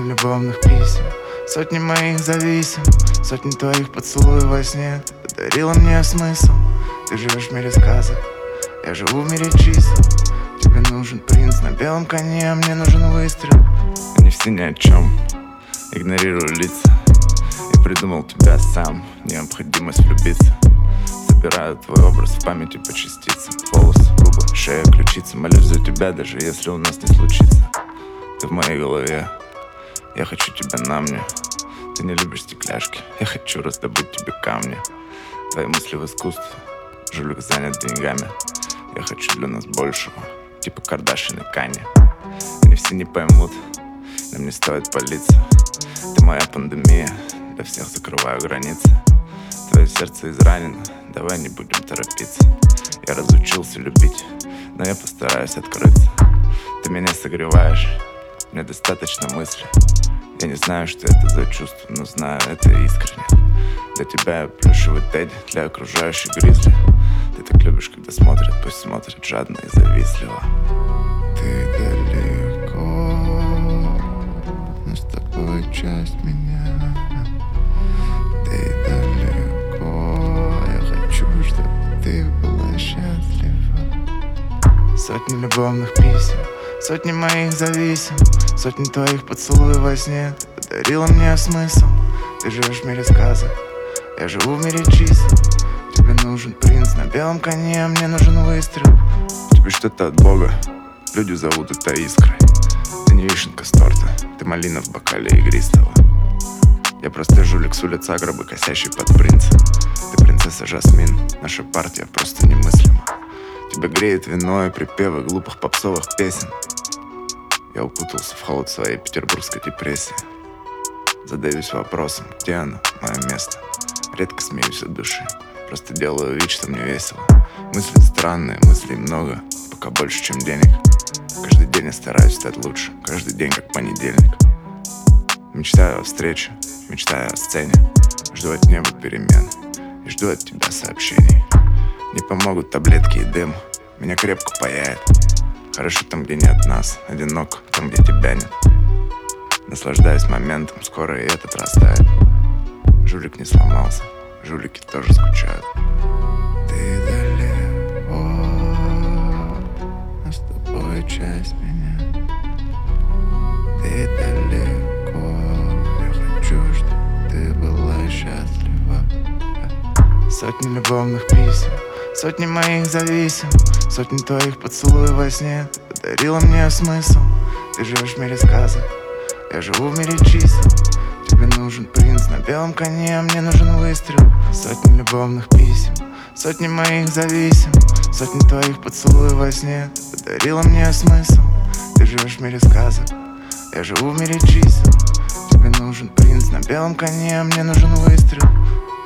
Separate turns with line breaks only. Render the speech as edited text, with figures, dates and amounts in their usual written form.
любовных писем, сотни моих зависим, сотни твоих поцелуев во сне. Ты подарила мне смысл. Ты живешь в мире сказок, я живу в мире чисел. Тебе нужен принц на белом коне, а мне нужен выстрел.
Они все ни о чем, игнорирую лица. Я придумал тебя сам, необходимость влюбиться. Собираю твой образ в памяти по частицам. Волосы, губы, шея, ключица. Молюсь за тебя, даже если у нас не случится. Ты в моей голове, я хочу тебя на мне. Ты не любишь стекляшки, я хочу раздобыть тебе камни. Твои мысли в искусстве, жулик занят деньгами. Я хочу для нас большего, типа Кардашьян и Канье. Они все не поймут, нам не стоит палиться. Ты моя пандемия, для всех закрываю границы. Твое сердце изранено, давай не будем торопиться. Я разучился любить, но я постараюсь открыться. Ты меня согреваешь, мне достаточно мысли. Я не знаю, что это за чувство, но знаю, это искренне. Для тебя я плюшевый Тедди, для окружающих гризли. Ты так любишь, когда смотрят, пусть смотрят жадно и завистливо.
Ты далеко, но с тобой часть меня. Ты далеко, я хочу, чтобы ты была счастлива. Сотни любовных писем, сотни моих зависим, сотни твоих поцелуев во сне. Ты подарила мне смысл. Ты живешь в мире сказок, я живу в мире чисел. Тебе нужен принц на белом коне, а мне нужен выстрел.
Тебе что-то от Бога, люди зовут это искрой. Ты не вишенка с торта, ты малина в бокале игристого. Я простой жулик с улицы Аграбы, косящий под принца. Ты принцесса Жасмин, наша партия просто немыслима. Тебя греет вино и припевы глупых попсовых песен. Я укутался в холод своей петербургской депрессии. Задаюсь вопросом, где оно, мое место. Редко смеюсь от души, просто делаю вид, что мне весело. Мысли странные, мыслей много, пока больше, чем денег. Каждый день я стараюсь стать лучше, каждый день как понедельник. Мечтаю о встрече, мечтаю о сцене. Жду от неба перемен и жду от тебя сообщений. Не помогут таблетки и дым, меня крепко паяет. Хорошо там, где нет нас, одинок там, где тебя нет. Наслаждаюсь моментом, скоро и этот растает. Жулик не сломался, жулики тоже скучают.
Ты далеко, но с тобой часть меня. Ты далеко, я хочу, чтобы ты была счастлива. Сотни любовных писем, сотни моих зависим, сотни твоих поцелуев во сне. Ты подарила мне смысл. Ты живешь в мире сказок, я живу в мире чисел. Тебе нужен принц на белом коне, а мне нужен выстрел. Сотни любовных писем, сотни моих зависим, сотни твоих поцелуев во сне. Ты подарила мне смысл. Ты живешь в мире сказок, я живу в мире чисел. Тебе нужен принц на белом коне, а мне нужен выстрел.